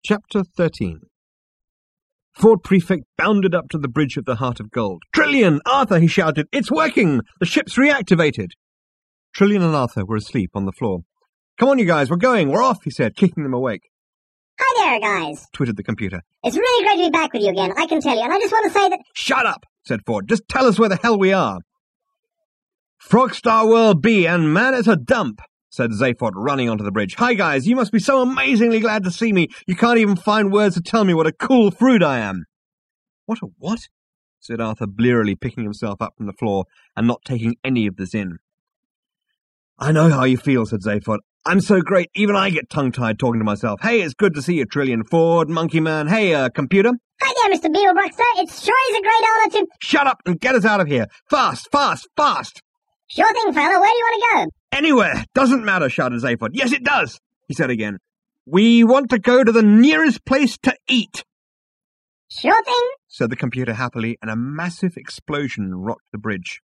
Chapter 13. Ford Prefect bounded up to the bridge of the Heart of Gold. "Trillian! Arthur!" he shouted. "It's working! The ship's reactivated!" Trillian and Arthur were asleep on the floor. "Come on, you guys, we're going! We're off!" he said, kicking them awake. "Hi there, guys," twittered the computer. "It's really great to be back with you again, I can tell you, and I just want to say that—" "Shut up," said Ford. "Just tell us where the hell we are." "Frogstar World B, and man, it's a dump," said Zaphod, running onto the bridge. "Hi, guys, you must be so amazingly glad to see me. You can't even find words to tell me what a cool fruit I am." "What a what?" said Arthur, blearily picking himself up from the floor and not taking any of this in. "I know how you feel," said Zaphod. "I'm so great, even I get tongue-tied talking to myself. Hey, it's good to see you, Trillian. Ford, Monkey Man. Hey, computer." "Hi there, Mr. Beetlebrook, sir. It sure is a great honor to—" "Shut up and get us out of here. Fast, fast, fast." "Sure thing, fella. Where do you want to go?" "Anywhere. Doesn't matter," shouted Zaphod. "Yes, it does," he said again. "We want to go to the nearest place to eat." "Sure thing," said the computer happily, and a massive explosion rocked the bridge.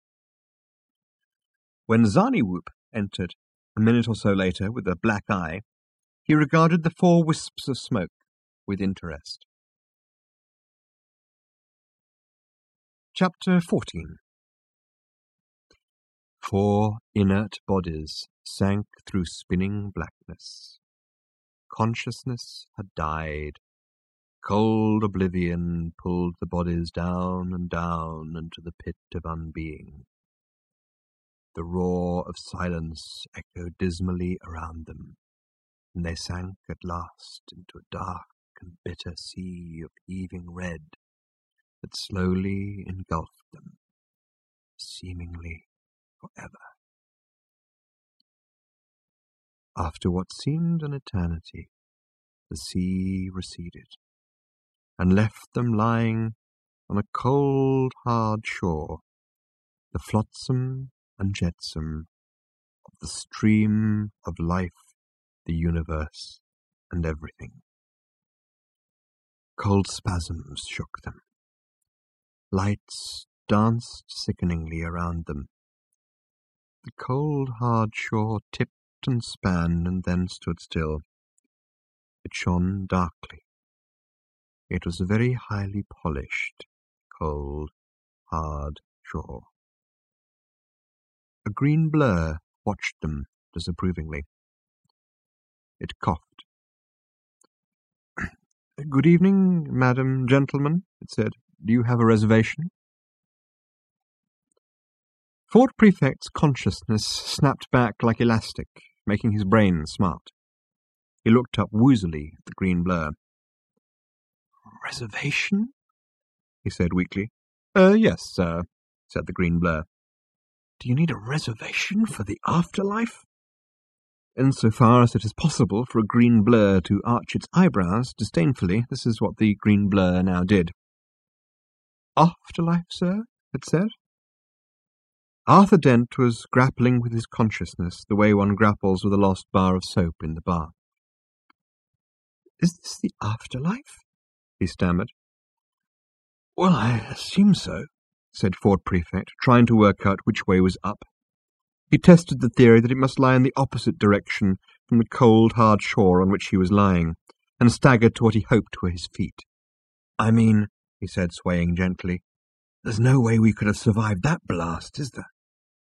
When Zarniwoop entered, a minute or so later, with a black eye, he regarded the 4 wisps of smoke with interest. Chapter 14. 4 inert bodies sank through spinning blackness. Consciousness had died. Cold oblivion pulled the bodies down and down into the pit of unbeing. The roar of silence echoed dismally around them, and they sank at last into a dark and bitter sea of heaving red that slowly engulfed them, seemingly forever. After what seemed an eternity, the sea receded, and left them lying on a cold, hard shore, the flotsam and jetsam of the stream of life, the universe, and everything. Cold spasms shook them. Lights danced sickeningly around them. The cold, hard shore tipped and span and then stood still. It shone darkly. It was a very highly polished, cold, hard shore. A green blur watched them disapprovingly. It coughed. "Good evening, madam, gentlemen," it said. "Do you have a reservation?" Ford Prefect's consciousness snapped back like elastic, making his brain smart. He looked up woozily at the green blur. "Reservation?" he said weakly. Yes, sir," said the green blur. "Do you need a reservation for the afterlife?" Insofar as it is possible for a green blur to arch its eyebrows disdainfully, this is what the green blur now did. "Afterlife, sir?" it said. Arthur Dent was grappling with his consciousness the way one grapples with a lost bar of soap in the bar. "Is this the afterlife?" he stammered. "Well, I assume so," said Ford Prefect, trying to work out which way was up. He tested the theory that it must lie in the opposite direction from the cold, hard shore on which he was lying, and staggered to what he hoped were his feet. "I mean," he said, swaying gently, "there's no way we could have survived that blast, is there?"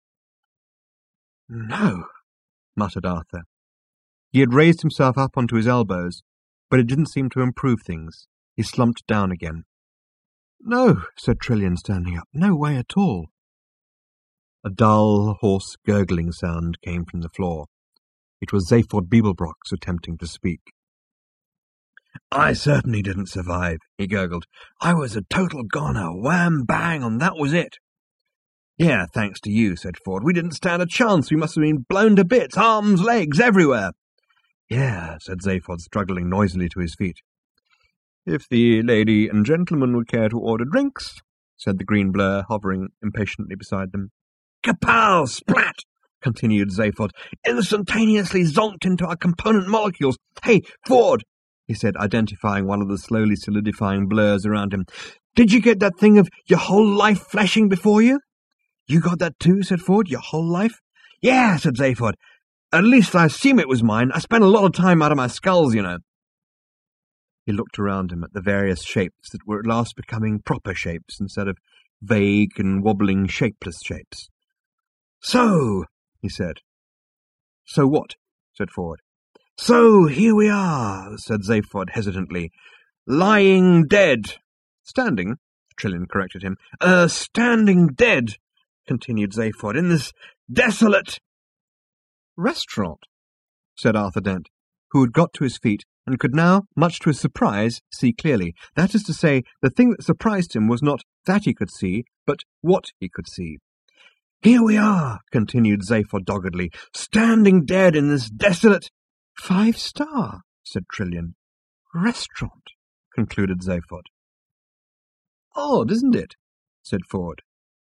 "No," muttered Arthur. He had raised himself up onto his elbows, but it didn't seem to improve things. He slumped down again. "No," said Trillian, standing up. "No way at all." A dull, hoarse, gurgling sound came from the floor. It was Zaphod Beeblebrox attempting to speak. "I certainly didn't survive," he gurgled. "I was a total goner, wham-bang, and that was it." "Yeah, thanks to you," said Ford. "We didn't stand a chance. We must have been blown to bits, arms, legs, everywhere." "Yeah," said Zaphod, struggling noisily to his feet. "If the lady and gentleman would care to order drinks," said the green blur, hovering impatiently beside them. "Kapow! Splat!" continued Zaphod. "Instantaneously zonked into our component molecules. Hey, Ford!" he said, identifying one of the slowly solidifying blurs around him. "Did you get that thing of your whole life flashing before you?" "You got that too?" said Ford. "Your whole life?" "Yeah," said Zaphod. "At least I assume it was mine. I spent a lot of time out of my skulls, you know." He looked around him at the various shapes that were at last becoming proper shapes instead of vague and wobbling shapeless shapes. "So," he said. "So what?" said Ford. "So here we are," said Zaphod hesitantly. "Lying dead." "Standing," Trillian corrected him. Standing dead," continued Zaphod, "in this desolate restaurant," said Arthur Dent, who had got to his feet and could now, much to his surprise, see clearly. That is to say, the thing that surprised him was not that he could see, but what he could see. "Here we are," continued Zaphod doggedly, "standing dead in this desolate—" "5-star," said Trillian. "Restaurant," concluded Zaphod. "Odd, isn't it?" said Ford.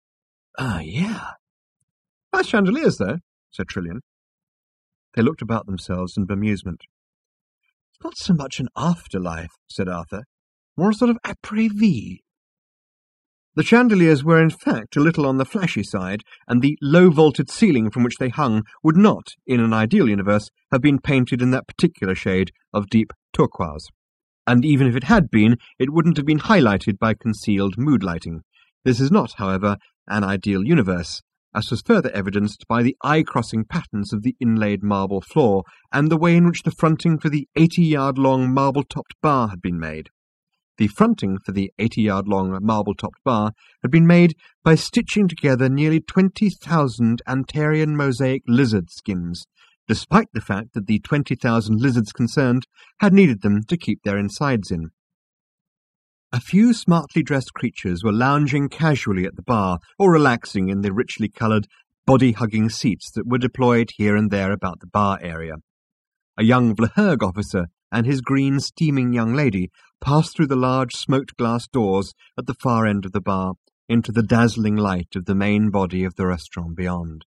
Yeah. "Nice chandeliers, though," said Trillian. They looked about themselves in bemusement. "It's not so much an afterlife," said Arthur, "more a sort of après-vie." The chandeliers were in fact a little on the flashy side, and the low-vaulted ceiling from which they hung would not, in an ideal universe, have been painted in that particular shade of deep turquoise. And even if it had been, it wouldn't have been highlighted by concealed mood lighting. This is not, however, an ideal universe, as was further evidenced by the eye-crossing patterns of the inlaid marble floor and the way in which the fronting for the 80-yard-long marble-topped bar had been made. The fronting for the 80-yard-long marble-topped bar had been made by stitching together nearly 20,000 Antarian mosaic lizard skins, despite the fact that the 20,000 lizards concerned had needed them to keep their insides in. A few smartly dressed creatures were lounging casually at the bar or relaxing in the richly coloured, body-hugging seats that were deployed here and there about the bar area. A young Vlaherg officer and his green, steaming young lady passed through the large smoked glass doors at the far end of the bar into the dazzling light of the main body of the restaurant beyond.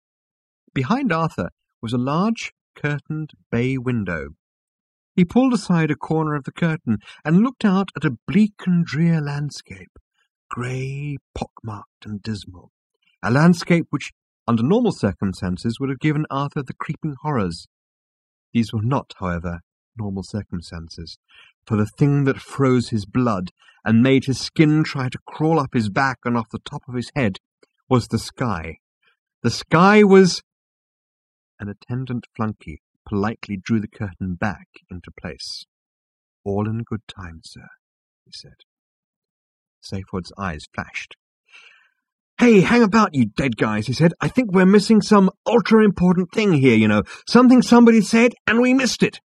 Behind Arthur was a large, curtained bay window. He pulled aside a corner of the curtain and looked out at a bleak and drear landscape, grey, pockmarked and dismal, a landscape which, under normal circumstances, would have given Arthur the creeping horrors. These were not, however, normal circumstances, for the thing that froze his blood and made his skin try to crawl up his back and off the top of his head was the sky. The sky was— An attendant flunky politely drew the curtain back into place. "All in good time, sir," he said. Zaphod's eyes flashed. "Hey, hang about, you dead guys," he said. "I think we're missing some ultra-important thing here, you know. Something somebody said, and we missed it."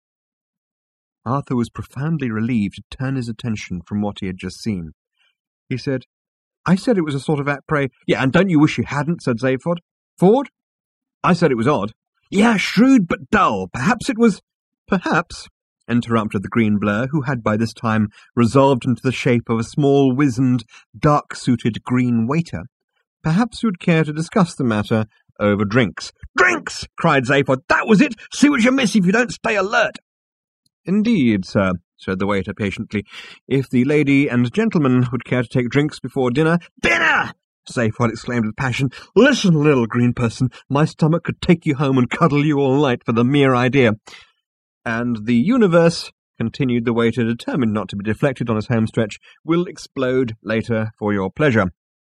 Arthur was profoundly relieved to turn his attention from what he had just seen. He said, "I said it was a sort of après—" "Yeah, and don't you wish you hadn't," said Zaphod. "Ford? I said it was odd." "Yeah, shrewd but dull. Perhaps it was—" "Perhaps," interrupted the green blur, who had by this time resolved into the shape of a small, wizened, dark-suited green waiter, "perhaps you'd care to discuss the matter over drinks." "Drinks!" cried Zaphod. "That was it! See what you miss if you don't stay alert." "Indeed, sir," said the waiter patiently. "If the lady and gentleman would care to take drinks before dinner—" "Dinner!" Zaphod exclaimed with passion. "Listen, little green person, my stomach could take you home and cuddle you all night for the mere idea." "And the universe," continued the waiter, determined not to be deflected on his home stretch, "will explode later for your pleasure."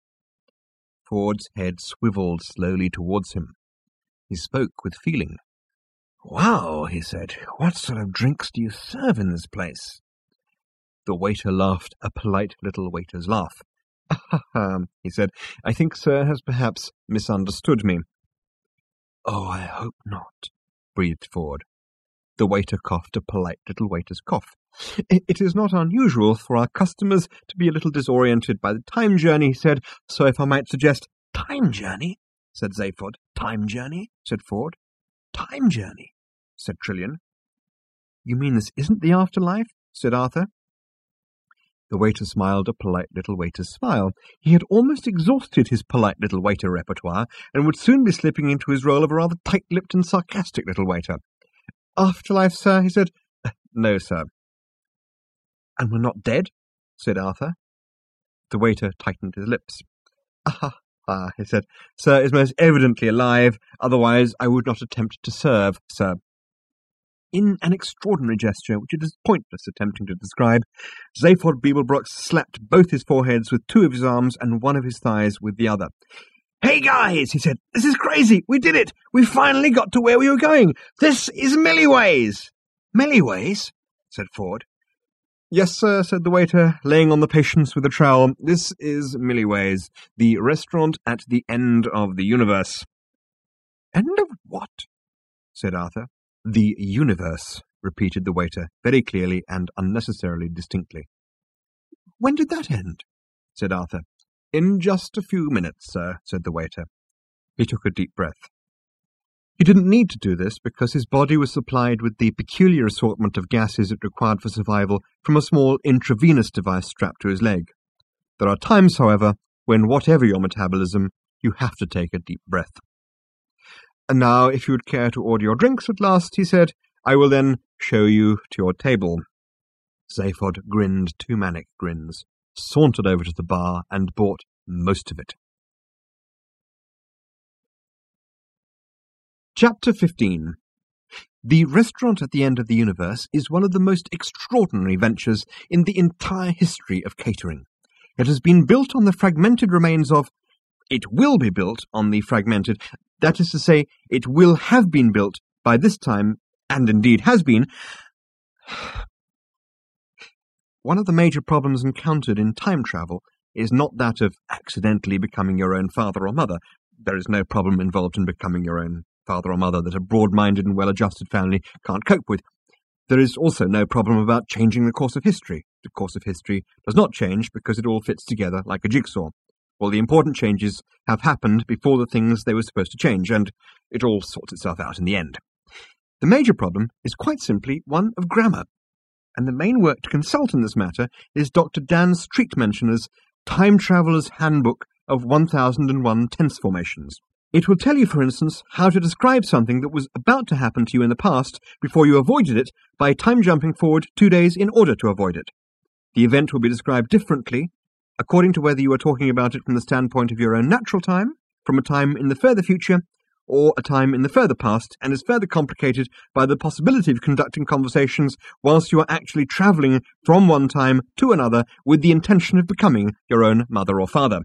Ford's head swiveled slowly towards him. He spoke with feeling. "Wow," he said, "what sort of drinks do you serve in this place?" The waiter laughed a polite little waiter's laugh. "Ha, he said, "I think sir has perhaps misunderstood me." "Oh, I hope not," breathed Ford. The waiter coughed a polite little waiter's cough. "It is not unusual for our customers to be a little disoriented by the time journey," he said, "so if I might suggest—" "Time journey?" said Zaphod. "Time journey?" said Ford. "Time journey?" said Trillian. "You mean this isn't the afterlife?" said Arthur. The waiter smiled a polite little waiter's smile. He had almost exhausted his polite little waiter repertoire, and would soon be slipping into his role of a rather tight-lipped and sarcastic little waiter. "Afterlife, sir?" he said. "No, sir." "And we're not dead?" said Arthur. The waiter tightened his lips. "Ah, he said. "Sir is most evidently alive, otherwise I would not attempt to serve, sir." In an extraordinary gesture, which it is pointless attempting to describe, Zaphod Beeblebrox slapped both his foreheads with two of his arms and one of his thighs with the other. "Hey guys," he said, "this is crazy. We did it. We finally got to where we were going. This is Milliways." "Milliways?" said Ford. "Yes, sir," said the waiter, laying on the patience with a trowel. "This is Milliways, the restaurant at the end of the universe." "End of what?" said Arthur. "The universe," repeated the waiter, very clearly and unnecessarily distinctly. "When did that end?" said Arthur. "In just a few minutes, sir," said the waiter. He took a deep breath. He didn't need to do this because his body was supplied with the peculiar assortment of gases it required for survival from a small intravenous device strapped to his leg. There are times, however, when, whatever your metabolism, you have to take a deep breath. "And now, if you would care to order your drinks at last," he said, "I will then show you to your table." Zaphod grinned two manic grins, sauntered over to the bar, and bought most of it. Chapter 15. The restaurant at the end of the universe is one of the most extraordinary ventures in the entire history of catering. It has been built on the fragmented remains of... It will be built on the fragmented... That is to say, it will have been built by this time, and indeed has been. One of the major problems encountered in time travel is not that of accidentally becoming your own father or mother. There is no problem involved in becoming your own father or mother that a broad-minded and well-adjusted family can't cope with. There is also no problem about changing the course of history. The course of history does not change because it all fits together like a jigsaw. All the important changes have happened before the things they were supposed to change, and it all sorts itself out in the end. The major problem is quite simply one of grammar, and the main work to consult in this matter is Dr. Dan Streetmentioner's Time Traveller's Handbook of 1001 Tense Formations. It will tell you, for instance, how to describe something that was about to happen to you in the past before you avoided it by time-jumping forward 2 days in order to avoid it. The event will be described differently according to whether you are talking about it from the standpoint of your own natural time, from a time in the further future, or a time in the further past, and is further complicated by the possibility of conducting conversations whilst you are actually travelling from one time to another with the intention of becoming your own mother or father.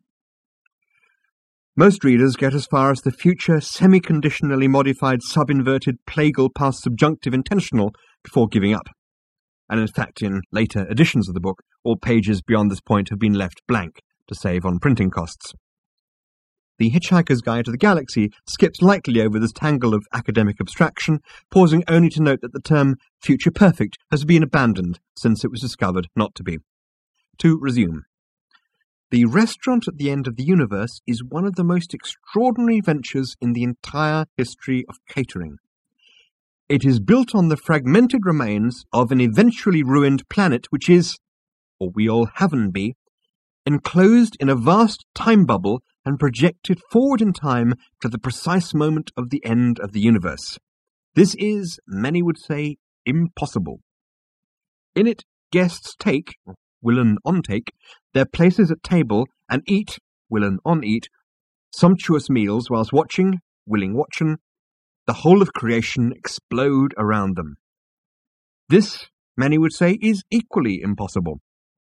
Most readers get as far as the future semi-conditionally modified sub-inverted plagal past subjunctive intentional before giving up. And in fact, in later editions of the book, all pages beyond this point have been left blank to save on printing costs. The Hitchhiker's Guide to the Galaxy skips lightly over this tangle of academic abstraction, pausing only to note that the term future perfect has been abandoned since it was discovered not to be. To resume. The restaurant at the end of the universe is one of the most extraordinary ventures in the entire history of catering. It is built on the fragmented remains of an eventually ruined planet which is, or we all haven't be, enclosed in a vast time bubble and projected forward in time to the precise moment of the end of the universe. This is, many would say, impossible. In it, guests take, willen on take, their places at table and eat, willen on eat, sumptuous meals whilst watching, willing watchin', the whole of creation explode around them. This, many would say, is equally impossible.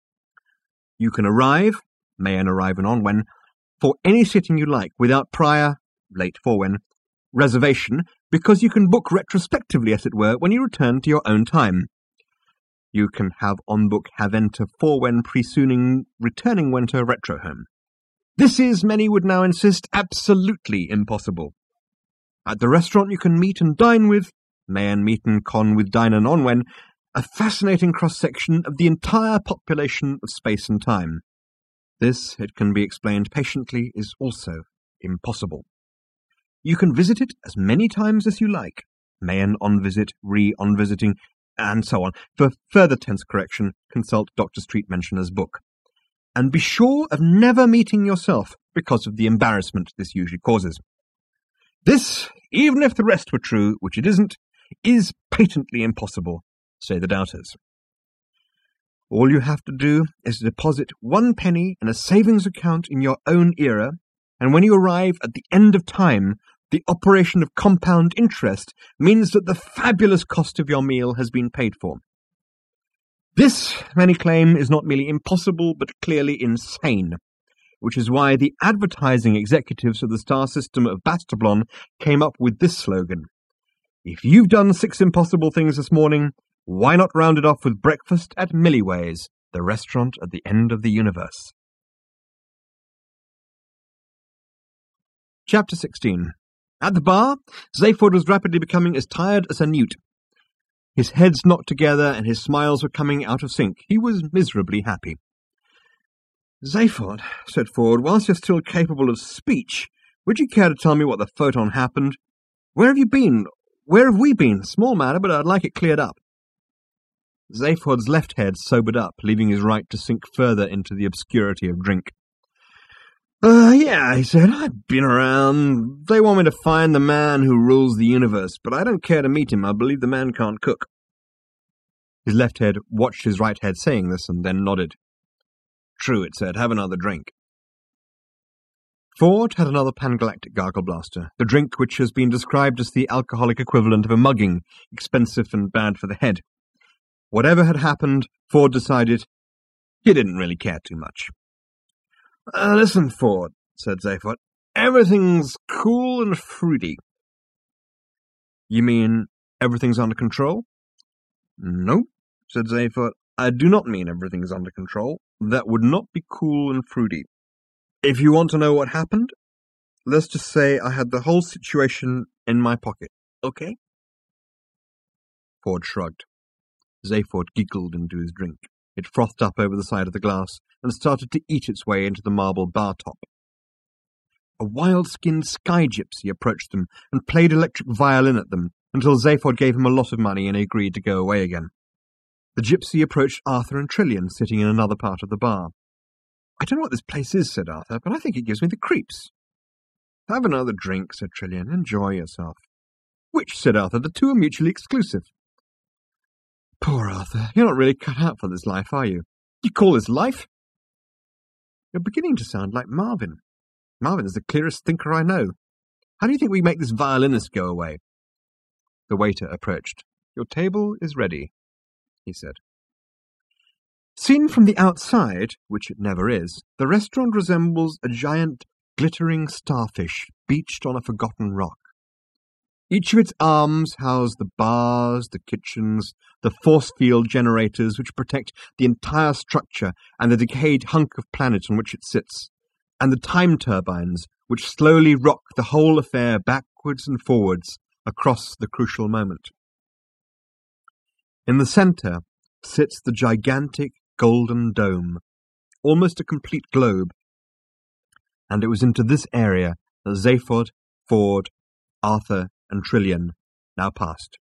You can arrive, may and arrive and on when, for any sitting you like without prior, late for when, reservation, because you can book retrospectively, as it were, when you return to your own time. You can have on-book have enter for when presooning returning winter retro home. This is, many would now insist, absolutely impossible. At the restaurant you can meet and dine with, may and meet and con with dine and on when, a fascinating cross-section of the entire population of space and time. This, it can be explained patiently, is also impossible. You can visit it as many times as you like, may and on visit, on visiting, and so on. For further tense correction, consult Dr. Streetmentioner's book. And be sure of never meeting yourself because of the embarrassment this usually causes. This, even if the rest were true, which it isn't, is patently impossible, say the doubters. All you have to do is to deposit 1 penny in a savings account in your own era, and when you arrive at the end of time, The operation of compound interest means that the fabulous cost of your meal has been paid for. This, many claim, is not merely impossible, but clearly insane, which is why the advertising executives of the star system of Bastablon came up with this slogan: "If you've done 6 impossible things this morning, why not round it off with breakfast at Milliways, the restaurant at the end of the universe?" Chapter 16. At the bar, Zaphod was rapidly becoming as tired as a newt. His heads knocked together and his smiles were coming out of sync. He was miserably happy. "Zaphod," said Ford, "whilst you're still capable of speech, would you care to tell me what the photon happened? Where have you been? Where have we been? Small matter, but I'd like it cleared up." Zaphod's left head sobered up, leaving his right to sink further into the obscurity of drink. Yeah, he said, "I've been around. They want me to find the man who rules the universe, but I don't care to meet him. I believe the man can't cook." His left head watched his right head saying this and then nodded. "True," it said. "Have another drink." Ford had another Pangalactic Gargle Blaster, the drink which has been described as the alcoholic equivalent of a mugging, expensive and bad for the head. Whatever had happened, Ford decided he didn't really care too much. "Listen, Ford," said Zaphod, "everything's cool and fruity." "You mean everything's under control?" "No," said Zaphod, "I do not mean everything's under control. That would not be cool and fruity. If you want to know what happened, let's just say I had the whole situation in my pocket, okay?" Ford shrugged. Zaphod giggled into his drink. It frothed up over the side of the glass and started to eat its way into the marble bar top. A wild-skinned sky gypsy approached them and played electric violin at them until Zaphod gave him a lot of money and he agreed to go away again. The gypsy approached Arthur and Trillian, sitting in another part of the bar. "I don't know what this place is," said Arthur, "but I think it gives me the creeps." "Have another drink," said Trillian. "Enjoy yourself." "Which?" said Arthur. "The two are mutually exclusive." "Poor Arthur. You're not really cut out for this life, are you?" "You call this life?" "You're beginning to sound like Marvin. Marvin is the clearest thinker I know. How do you think we make this violinist go away?" The waiter approached. "Your table is ready," he said. Seen from the outside, which it never is, the restaurant resembles a giant, glittering starfish beached on a forgotten rock. Each of its arms house the bars, the kitchens, the force field generators which protect the entire structure and the decayed hunk of planet on which it sits, and the time turbines which slowly rock the whole affair backwards and forwards across the crucial moment. In the centre sits the gigantic golden dome, almost a complete globe, and it was into this area that Zaphod, Ford, Arthur, and Trillian now passed.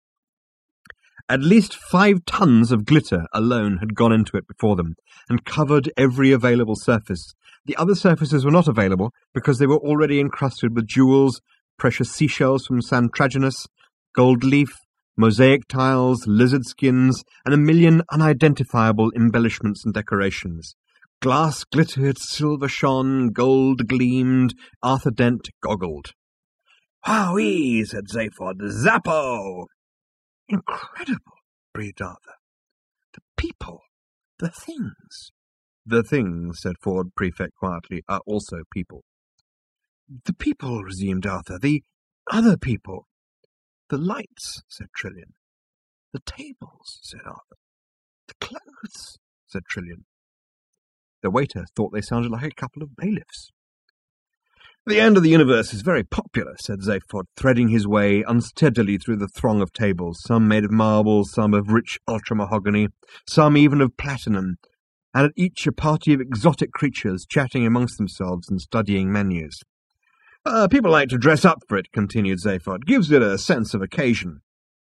At least 5 tons of glitter alone had gone into it before them, and covered every available surface. The other surfaces were not available because they were already encrusted with jewels, precious seashells from Santraginus, gold leaf, mosaic tiles, lizard skins, and a million unidentifiable embellishments and decorations. Glass glittered, silver shone, gold gleamed, Arthur Dent goggled. "Wowee," said Zaphod. "Zappo!" "Incredible," breathed Arthur. "The people, the things." "The things," said Ford Prefect quietly, "are also people." "The people," resumed Arthur. "The other people." "The lights," said Trillian. "The tables," said Arthur. "The clothes," said Trillian. The waiter thought they sounded like a couple of bailiffs. "The end of the universe is very popular," said Zaphod, threading his way unsteadily through the throng of tables, some made of marble, some of rich ultramahogany, some even of platinum, and at each a party of exotic creatures chatting amongst themselves and studying menus. People like to dress up for it," continued Zaphod. "Gives it a sense of occasion."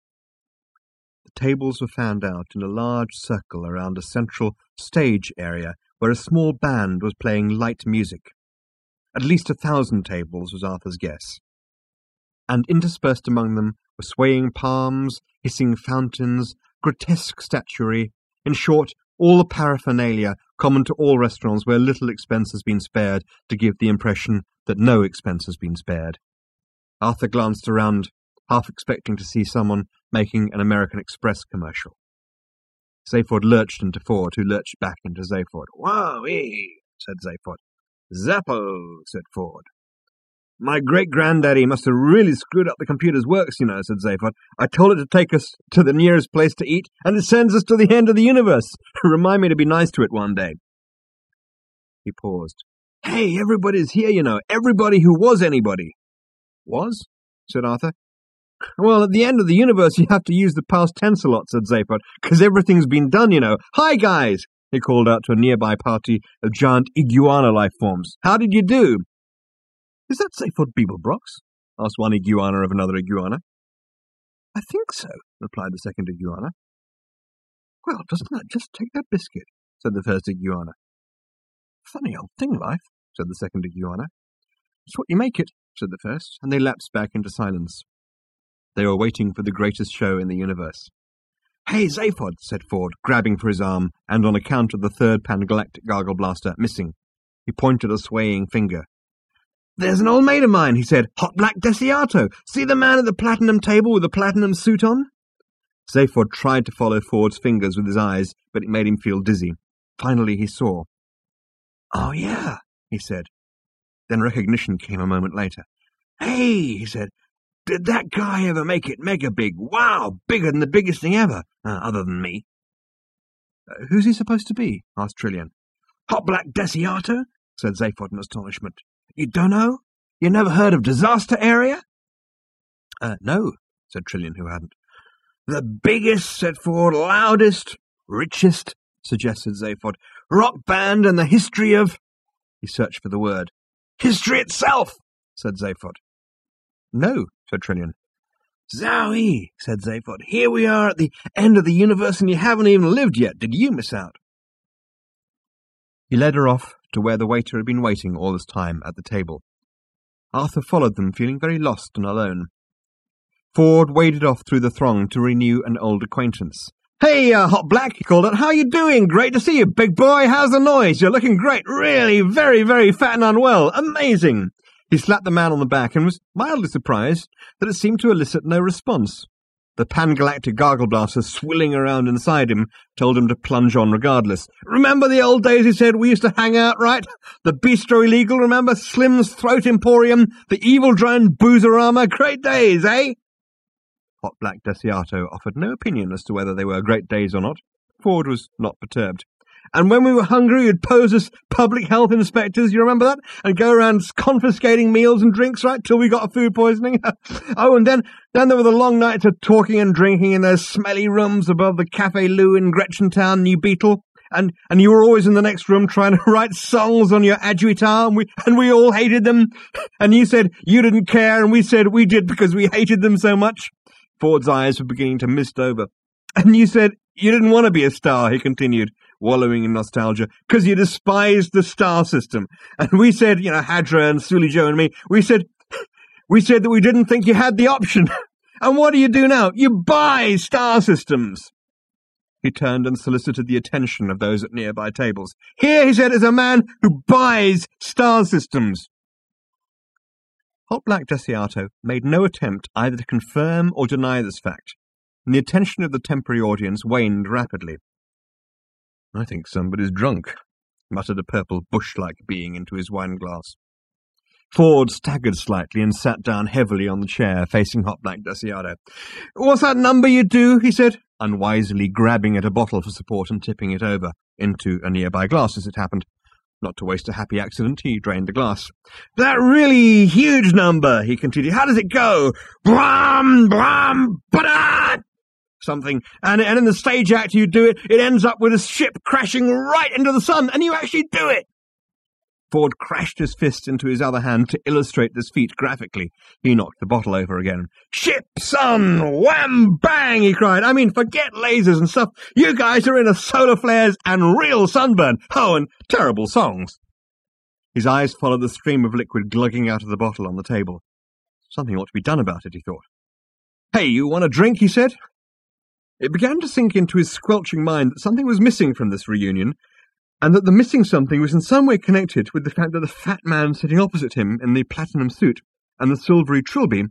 The tables were fanned out in a large circle around a central stage area where a small band was playing light music. At least 1,000 tables was Arthur's guess. And interspersed among them were swaying palms, hissing fountains, grotesque statuary, in short, all the paraphernalia common to all restaurants where little expense has been spared to give the impression that no expense has been spared. Arthur glanced around, half expecting to see someone making an American Express commercial. Zaphod lurched into Ford, who lurched back into Zaphod. "Wowee," said Zaphod. "Zappo," said Ford. "My great-granddaddy must have really screwed up the computer's works, you know," said Zaphod. "I told it to take us to the nearest place to eat, and it sends us to the end of the universe. Remind me to be nice to it one day." He paused. "Hey, everybody's here, you know. Everybody who was anybody." "Was?" said Arthur. "Well, at the end of the universe, you have to use the past tense a lot," said Zaphod, "because everything's been done, you know. Hi, guys," he called out to a nearby party of giant iguana life forms. "How did you do?" "Is that Zaphod Beeblebrox?" asked one iguana of another iguana. "I think so," replied the second iguana. "Well, doesn't that just take that biscuit?" said the first iguana. "Funny old thing, life," said the second iguana. "It's what you make it," said the first, and they lapsed back into silence. They were waiting for the greatest show in the universe. "Hey, Zaphod," said Ford, grabbing for his arm, and on account of the third Pangalactic Gargle Blaster missing, he pointed a swaying finger. "There's an old mate of mine," he said, "Hot Black Desiato. See the man at the platinum table with the platinum suit on?" Zaphod tried to follow Ford's fingers with his eyes, but it made him feel dizzy. Finally he saw. "Oh, yeah," he said. Then recognition came a moment later. "Hey," he said, "did that guy ever make it mega big? Wow, bigger than the biggest thing ever, other than me." "Who's he supposed to be?" asked Trillian. "Hot Black Desiato," said Zaphod in astonishment. "You don't know? You never heard of Disaster Area?" No, said Trillian, who hadn't. "The biggest," said Ford, "loudest, richest," suggested Zaphod, "rock band in the history of—" He searched for the word. "History itself," said Zaphod. "No," said Trillian. "Zowie," said Zaphod, "here we are at the end of the universe and you haven't even lived yet. Did you miss out?" He led her off to where the waiter had been waiting all this time at the table. Arthur followed them, feeling very lost and alone. Ford waded off through the throng to renew an old acquaintance. "Hey, Hot Black," he called out. "How you doing? Great to see you, big boy. How's the noise? You're looking great. Really, very, very fat and unwell. Amazing." He slapped the man on the back and was mildly surprised that it seemed to elicit no response. The Pangalactic Gargle Blaster swilling around inside him told him to plunge on regardless. "Remember the old days," he said, "we used to hang out, right? The Bistro Illegal, remember? Slim's Throat Emporium, the Evil Drone Boozerama. Great days, eh?" Hot Black Desiato offered no opinion as to whether they were great days or not. Ford was not perturbed. "And when we were hungry, we'd pose as public health inspectors, you remember that? And go around confiscating meals and drinks, right, till we got food poisoning? Oh, and then there were the long nights of talking and drinking in those smelly rooms above the Café Lou in Gretchentown, New Beetle. And you were always in the next room trying to write songs on your agitar, and we all hated them. And you said you didn't care, and we said we did because we hated them so much." Ford's eyes were beginning to mist over. "And you said you didn't want to be a star," he continued, wallowing in nostalgia, "because you despised the star system. And we said, Hadra and Suli Joe and me, we said that we didn't think you had the option. And what do you do now? You buy star systems." He turned and solicited the attention of those at nearby tables. "Here," he said, "is a man who buys star systems." Hot Black Desiato made no attempt either to confirm or deny this fact, and the attention of the temporary audience waned rapidly. "I think somebody's drunk," muttered a purple bush-like being into his wine-glass. Ford staggered slightly and sat down heavily on the chair facing Hot Black Desiato. "What's that number you do?" he said, unwisely grabbing at a bottle for support and tipping it over into a nearby glass as it happened. Not to waste a happy accident, he drained the glass. "That really huge number," he continued. "How does it go? Blam, blam, ba-da! Something. And in the stage act you do it, it ends up with a ship crashing right into the sun, and you actually do it." Ford crashed his fist into his other hand to illustrate this feat graphically. He knocked the bottle over again. "Ship, sun, wham, bang," he cried. "I mean, forget lasers and stuff. You guys are into solar flares and real sunburn. Oh, and terrible songs." His eyes followed the stream of liquid glugging out of the bottle on the table. Something ought to be done about it, he thought. "Hey, you want a drink?" he said. It began to sink into his squelching mind that something was missing from this reunion, and that the missing something was in some way connected with the fact that the fat man sitting opposite him in the platinum suit and the silvery trilby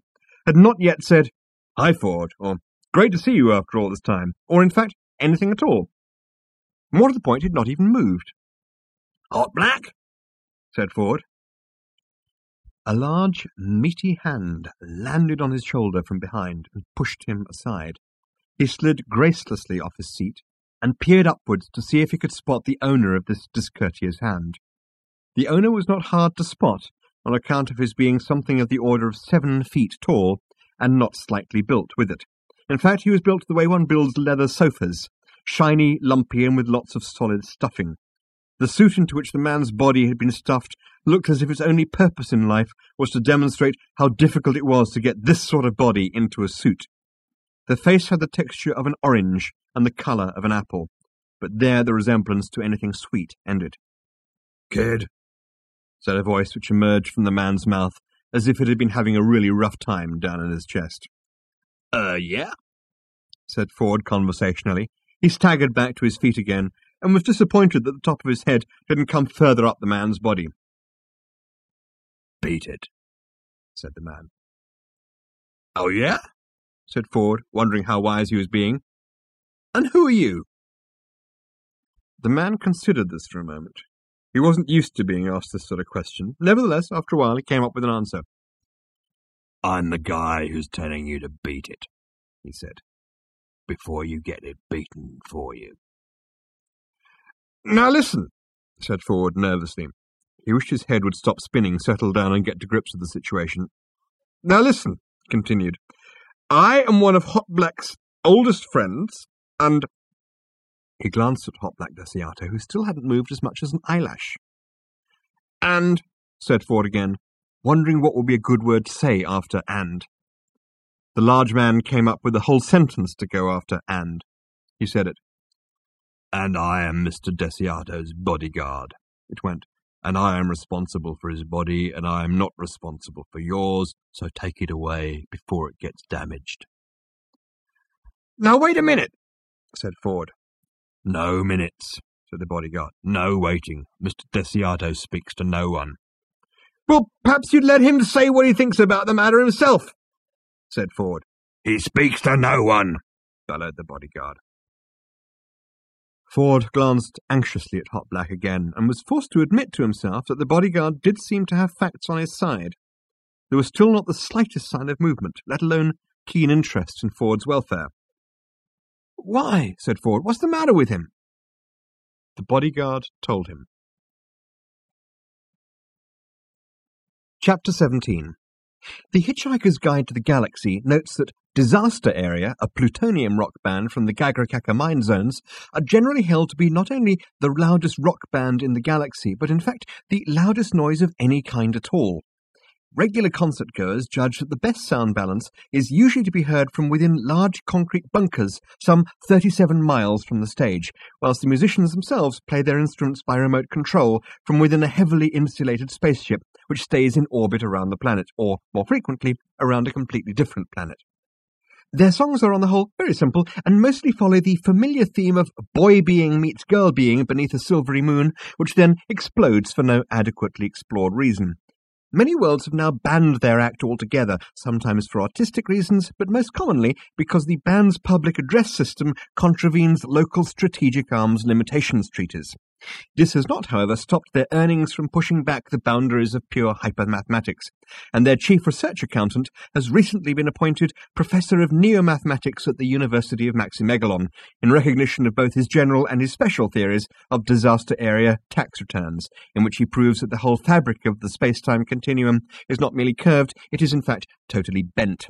had not yet said, "Hi, Ford," or "Great to see you after all this time," or in fact anything at all. More to the point, he had not even moved. "Hot black?" said Ford. A large, meaty hand landed on his shoulder from behind and pushed him aside. He slid gracelessly off his seat and peered upwards to see if he could spot the owner of this discourteous hand. The owner was not hard to spot on account of his being something of the order of 7 feet tall and not slightly built with it. In fact, he was built the way one builds leather sofas, shiny, lumpy, and with lots of solid stuffing. The suit into which the man's body had been stuffed looked as if its only purpose in life was to demonstrate how difficult it was to get this sort of body into a suit. The face had the texture of an orange and the colour of an apple, but there the resemblance to anything sweet ended. "Kid," said a voice which emerged from the man's mouth as if it had been having a really rough time down in his chest. Yeah?" said Ford conversationally. He staggered back to his feet again and was disappointed that the top of his head didn't come further up the man's body. "Beat it," said the man. "Oh, yeah?" said Ford, wondering how wise he was being. "And who are you?" The man considered this for a moment. He wasn't used to being asked this sort of question. Nevertheless, after a while, he came up with an answer. "I'm the guy who's telling you to beat it," he said, "before you get it beaten for you." "Now listen," said Ford nervously. He wished his head would stop spinning, settle down, and get to grips with the situation. "Now listen," he continued. "I am one of Hot Black's oldest friends, and—" He glanced at Hot Black Desiato, who still hadn't moved as much as an eyelash. "And," said Ford again, wondering what would be a good word to say after "and." The large man came up with a whole sentence to go after "and." He said it. "And I am Mr. Desiato's bodyguard," it went. "And I am responsible for his body, and I am not responsible for yours, so take it away before it gets damaged." "Now wait a minute," said Ford. "No minutes," said the bodyguard. "No waiting. Mr. Desiato speaks to no one." "Well, perhaps you'd let him say what he thinks about the matter himself," said Ford. "He speaks to no one," bellowed the bodyguard. Ford glanced anxiously at Hot Black again, and was forced to admit to himself that the bodyguard did seem to have facts on his side. There was still not the slightest sign of movement, let alone keen interest in Ford's welfare. "Why?" said Ford. "What's the matter with him?" The bodyguard told him. Chapter 17. The Hitchhiker's Guide to the Galaxy notes that Disaster Area, a plutonium rock band from the Gagrakaka mine zones, are generally held to be not only the loudest rock band in the galaxy, but in fact the loudest noise of any kind at all. Regular concert-goers judge that the best sound balance is usually to be heard from within large concrete bunkers some 37 miles from the stage, whilst the musicians themselves play their instruments by remote control from within a heavily insulated spaceship which stays in orbit around the planet, or, more frequently, around a completely different planet. Their songs are on the whole very simple, and mostly follow the familiar theme of boy being meets girl being beneath a silvery moon, which then explodes for no adequately explored reason. Many worlds have now banned their act altogether, sometimes for artistic reasons, but most commonly because the band's public address system contravenes local strategic arms limitations treaties. This has not, however, stopped their earnings from pushing back the boundaries of pure hypermathematics, and their chief research accountant has recently been appointed Professor of Neomathematics at the University of Maximegalon, in recognition of both his general and his special theories of disaster area tax returns, in which he proves that the whole fabric of the space-time continuum is not merely curved, it is in fact totally bent.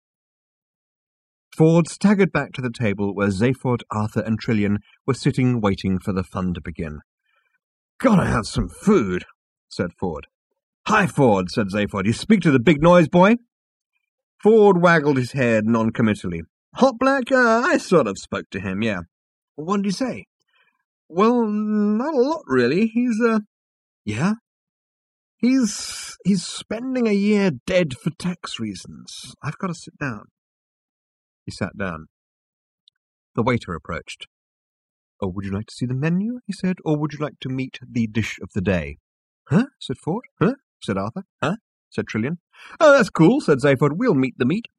Ford staggered back to the table where Zaphod, Arthur, and Trillian were sitting waiting for the fun to begin. "Gotta have some food," said Ford. "Hi, Ford," said Zaphod. "You speak to the big noise boy?" Ford waggled his head noncommittally. "Hot Black? I sort of spoke to him, yeah." "What did he say?" "Well, not a lot, really. Yeah? He's spending a year dead for tax reasons. I've got to sit down." He sat down. The waiter approached. "Oh, would you like to see the menu?" he said, "or would you like to meet the dish of the day?" "Huh?" said Ford. "Huh?" said Arthur. "Huh?" said Trillian. Oh, that's cool, said Zaphod. We'll meet the meat.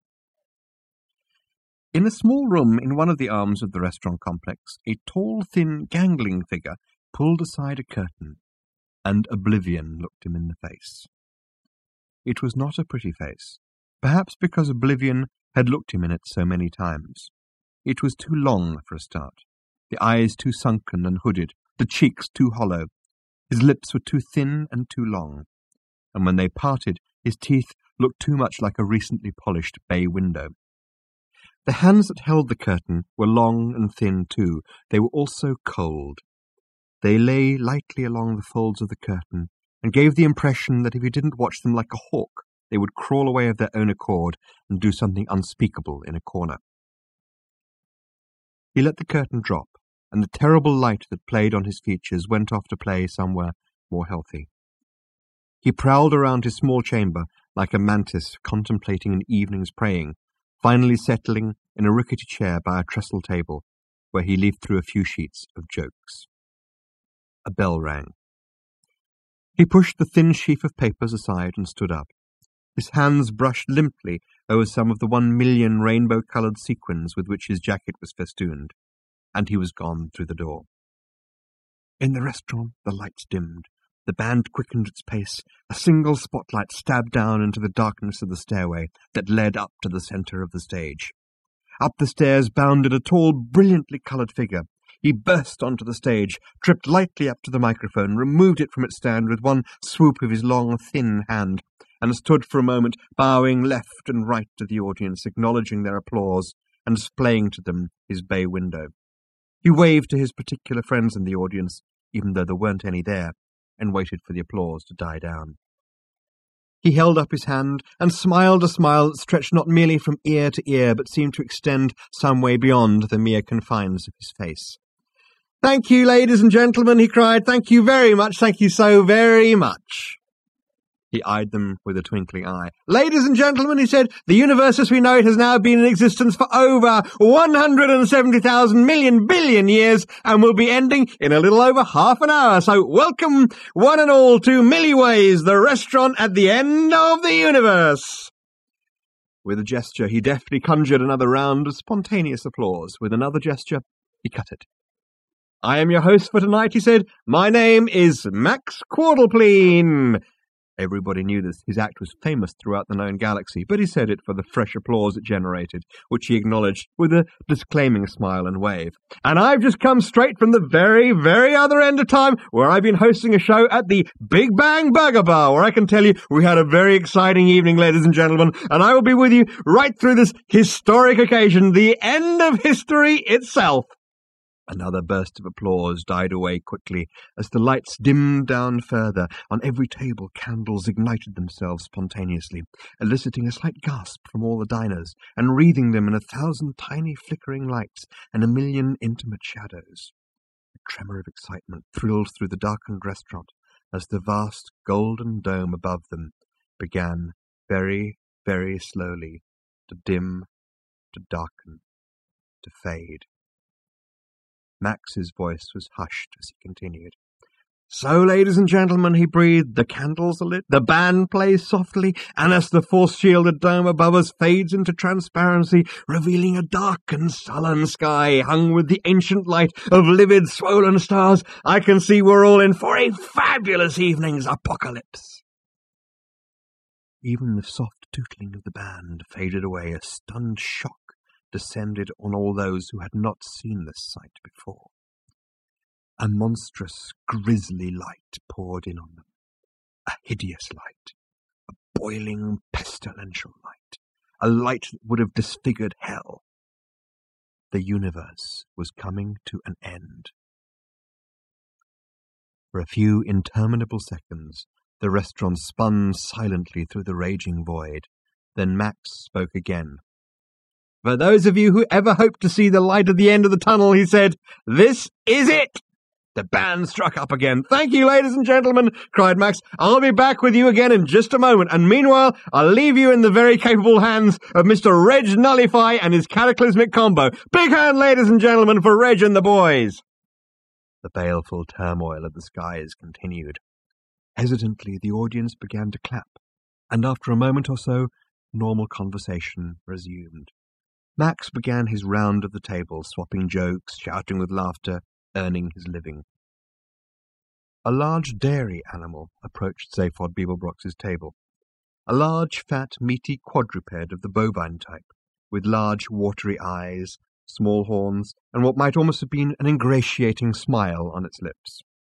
In a small room in one of the arms of the restaurant complex, a tall, thin, gangling figure pulled aside a curtain, and oblivion looked him in the face. It was not a pretty face, perhaps because oblivion had looked him in it so many times. It was too long for a start, the eyes too sunken and hooded, the cheeks too hollow. His lips were too thin and too long, and when they parted, his teeth looked too much like a recently polished bay window. The hands that held the curtain were long and thin too. They were also cold. They lay lightly along the folds of the curtain, and gave the impression that if you didn't watch them like a hawk, they would crawl away of their own accord and do something unspeakable in a corner. He let the curtain drop, and the terrible light that played on his features went off to play somewhere more healthy. He prowled around his small chamber like a mantis contemplating an evening's praying, finally settling in a rickety chair by a trestle table, where he leafed through a few sheets of jokes. A bell rang. He pushed the thin sheaf of papers aside and stood up. His hands brushed limply over some of the 1,000,000 rainbow-coloured sequins with which his jacket was festooned, and he was gone through the door. In the restaurant, the lights dimmed. The band quickened its pace. A single spotlight stabbed down into the darkness of the stairway that led up to the centre of the stage. Up the stairs bounded a tall, brilliantly coloured figure. He burst onto the stage, tripped lightly up to the microphone, removed it from its stand with one swoop of his long, thin hand, and stood for a moment bowing left and right to the audience, acknowledging their applause and displaying to them his bay window. He waved to his particular friends in the audience, even though there weren't any there, and waited for the applause to die down. He held up his hand and smiled a smile that stretched not merely from ear to ear, but seemed to extend some way beyond the mere confines of his face. "Thank you, ladies and gentlemen," he cried. "Thank you very much. Thank you so very much." He eyed them with a twinkling eye. "Ladies and gentlemen," he said, "the universe as we know it has now been in existence for over 170,000 million billion years and will be ending in a little over half an hour. So welcome, one and all, to Milliways, the restaurant at the end of the universe." With a gesture, he deftly conjured another round of spontaneous applause. With another gesture, he cut it. "I am your host for tonight," he said. "My name is Max Quordlepleen." Everybody knew this. His act was famous throughout the known galaxy, but he said it for the fresh applause it generated, which he acknowledged with a disclaiming smile and wave. "And I've just come straight from the very, very other end of time, where I've been hosting a show at the Big Bang Burger Bar, where I can tell you we had a very exciting evening, ladies and gentlemen, and I will be with you right through this historic occasion, the end of history itself." Another burst of applause died away quickly as the lights dimmed down further. On every table, candles ignited themselves spontaneously, eliciting a slight gasp from all the diners, and wreathing them in 1,000 tiny flickering lights and 1,000,000 intimate shadows. A tremor of excitement thrilled through the darkened restaurant as the vast golden dome above them began very, very slowly to dim, to darken, to fade. Max's voice was hushed as he continued. "So, ladies and gentlemen," he breathed, "the candles are lit, the band plays softly, and as the force-shielded dome above us fades into transparency, revealing a dark and sullen sky hung with the ancient light of livid, swollen stars, I can see we're all in for a fabulous evening's apocalypse." Even the soft tootling of the band faded away. A stunned shock descended on all those who had not seen this sight before. A monstrous, grisly light poured in on them. A hideous light. A boiling, pestilential light. A light that would have disfigured hell. The universe was coming to an end. For a few interminable seconds, the restaurant spun silently through the raging void. Then Max spoke again. "For those of you who ever hoped to see the light at the end of the tunnel," he said, "this is it!" The band struck up again. "Thank you, ladies and gentlemen," cried Max. "I'll be back with you again in just a moment, and meanwhile, I'll leave you in the very capable hands of Mr. Reg Nullify and his cataclysmic combo. Big hand, ladies and gentlemen, for Reg and the boys." The baleful turmoil of the skies continued. Hesitantly, the audience began to clap, and after a moment or so, normal conversation resumed. Max began his round of the table, swapping jokes, shouting with laughter, earning his living. A large dairy animal approached Zaphod Beeblebrox's table. A large, fat, meaty quadruped of the bovine type, with large, watery eyes, small horns, and what might almost have been an ingratiating smile on its lips.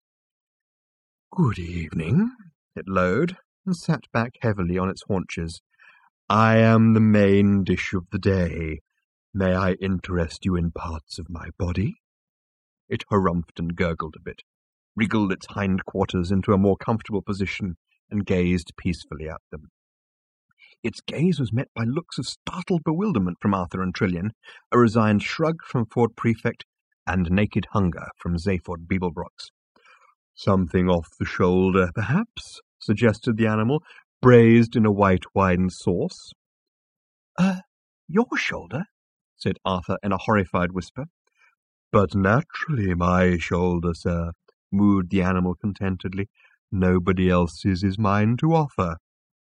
"Good evening," it lowed, and sat back heavily on its haunches. "I am the main dish of the day. May I interest you in parts of my body?" It harumphed and gurgled a bit, wriggled its hind quarters into a more comfortable position, and gazed peacefully at them. Its gaze was met by looks of startled bewilderment from Arthur and Trillian, a resigned shrug from Ford Prefect, and naked hunger from Zaphod Beeblebrox. "Something off the shoulder, perhaps?" suggested the animal, braised in a white wine sauce. "Your shoulder?" said Arthur in a horrified whisper. "But naturally my shoulder, sir," mooed the animal contentedly. "Nobody else's is mine to offer."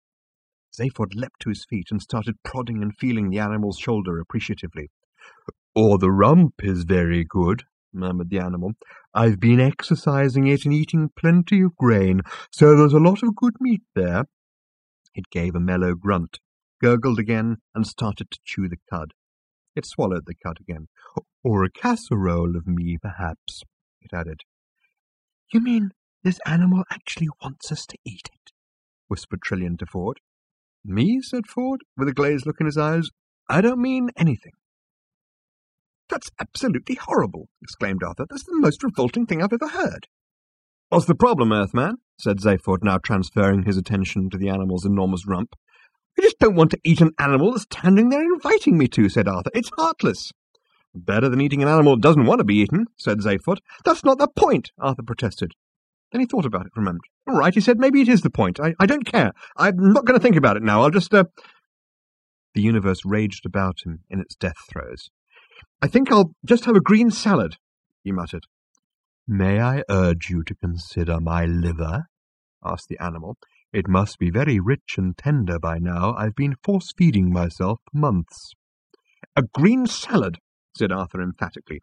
Zaphod leapt to his feet and started prodding and feeling the animal's shoulder appreciatively. "Or the rump is very good," murmured the animal. "I've been exercising it and eating plenty of grain, so there's a lot of good meat there." It gave a mellow grunt, gurgled again, and started to chew the cud. It swallowed the cud again. "Or a casserole of me, perhaps," it added. "You mean this animal actually wants us to eat it?" whispered Trillian to Ford. "Me?" said Ford, with a glazed look in his eyes. "I don't mean anything." "That's absolutely horrible," exclaimed Arthur. "That's the most revolting thing I've ever heard." "What's the problem, Earthman?" said Zaphod, now transferring his attention to the animal's enormous rump. "I just don't want to eat an animal that's standing there inviting me to," said Arthur. "It's heartless." "Better than eating an animal that doesn't want to be eaten," said Zaphod. "That's not the point," Arthur protested. Then he thought about it for a moment. "All right," he said, "maybe it is the point. I don't care. I'm not going to think about it now. I'll just, The universe raged about him in its death throes. "I think I'll just have a green salad," he muttered. "May I urge you to consider my liver?" asked the animal. "It must be very rich and tender by now. I've been force-feeding myself for months." "A green salad," said Arthur emphatically.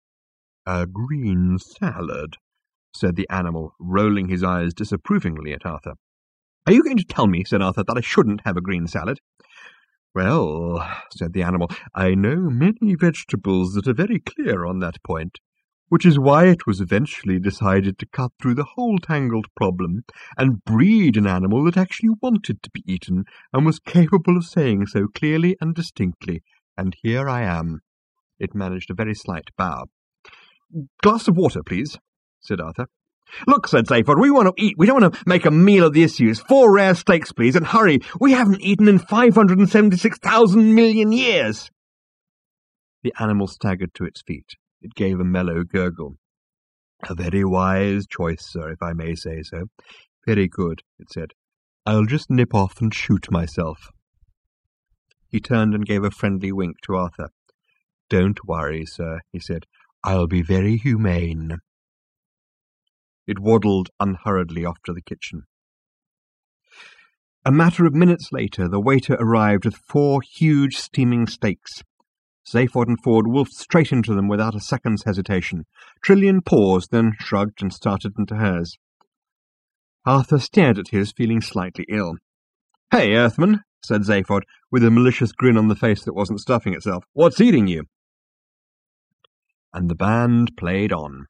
"A green salad," said the animal, rolling his eyes disapprovingly at Arthur. "Are you going to tell me," said Arthur, "that I shouldn't have a green salad?" "Well," said the animal, "I know many vegetables that are very clear on that point, which is why it was eventually decided to cut through the whole tangled problem and breed an animal that actually wanted to be eaten and was capable of saying so clearly and distinctly. And here I am." It managed a very slight bow. "Glass of water, please," said Arthur. "Look," said Zaphod, "we want to eat. We don't want to make a meal of the issues. 4 rare steaks, please, and hurry. We haven't eaten in 576,000 million years." The animal staggered to its feet. It gave a mellow gurgle. "A very wise choice, sir, if I may say so." "Very good," it said. "I'll just nip off and shoot myself." He turned and gave a friendly wink to Arthur. "Don't worry, sir," he said. "I'll be very humane." It waddled unhurriedly off to the kitchen. A matter of minutes later, the waiter arrived with 4 huge steaming steaks. Zaphod and Ford wolfed straight into them without a second's hesitation. Trillian paused, then shrugged and started into hers. Arthur stared at his, feeling slightly ill. "Hey, Earthman," said Zaphod, with a malicious grin on the face that wasn't stuffing itself. "What's eating you?" And the band played on.